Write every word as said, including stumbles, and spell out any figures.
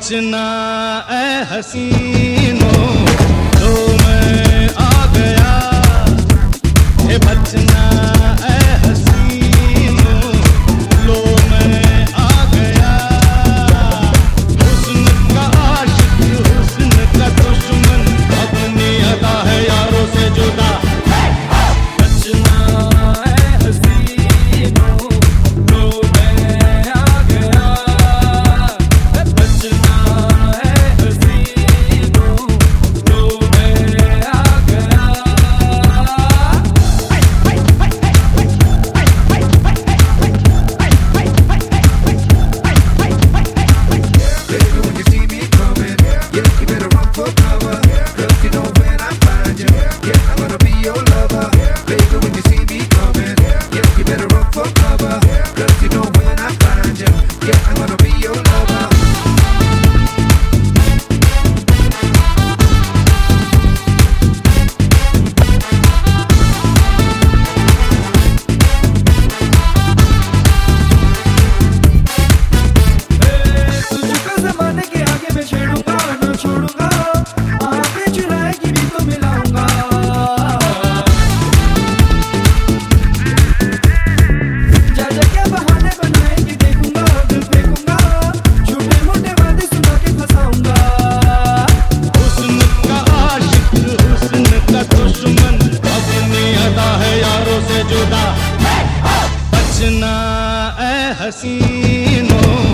बचना ए हसीनों, तो मैं आ गया। हे बचना ए हसीनों, लो मैं आ गया। हुस्न का आशिक, हुस्न का दुश्मन, अपनी अदा है यारों से जुदा। बचना ए हसीनों, लो मैं आ गया। बचना ए हसीनों, लो मैं आ गया। Baby, when you see me coming, yeah, you better run for cover. Girl, you know when I find you, yeah, I'm gonna be your lover. Baby, when you see me coming, yeah, you better run for cover. Girl, you know when I find you, yeah, I'm gonna be your lover. तुझको ज़माने के आगे मैं छेड़ूंगा, न छोड़ूंगा। आँखें चुराएगी भी तो मिलाऊंगा। जा जा क्या बहाने बनाएगी देखूंगा, दिल फेंकूंगा। झूठे मोटे वादे सुना के फंसाऊंगा। हुस्न का आशिक, हुस्न का दुश्मन, अपनी अदा है यारों से जुदा। बचना ए हसीनों,